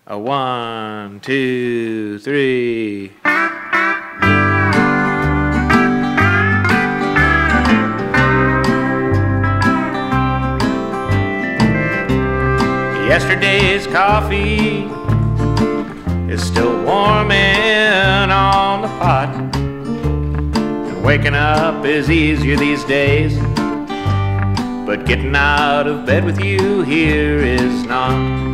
A 1, 2, 3. Yesterday's coffee is still warming on the pot, and waking up is easier these days, but getting out of bed with you here is not.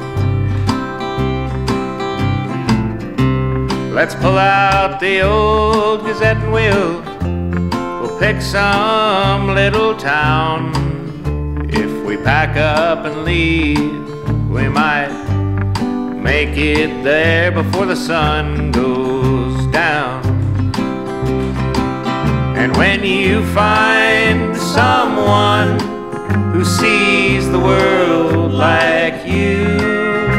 Let's pull out the old Gazette and we'll pick some little town. If we pack up and leave, we might make it there before the sun goes down. And when you find someone who sees the world like you,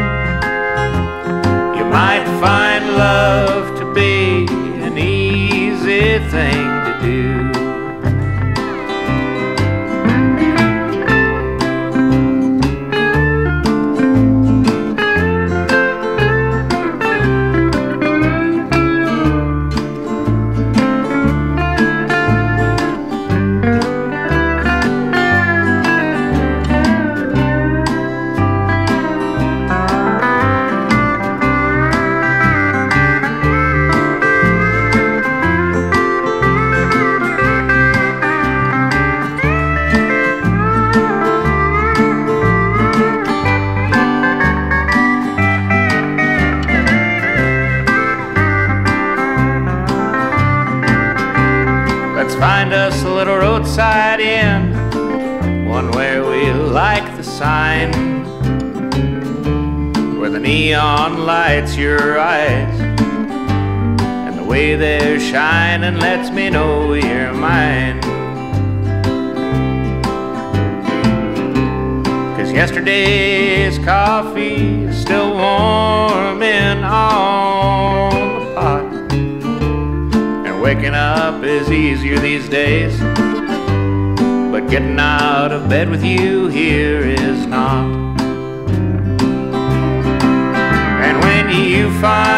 you might find love to be an easy thing to do. Let's find us a little roadside inn, one where we like the sign, where the neon lights your eyes, and the way they're shining lets me know you're mine. 'Cause yesterday's coffee is still warming on the pot, waking up is easier these days, but getting out of bed with you here is not. And when you find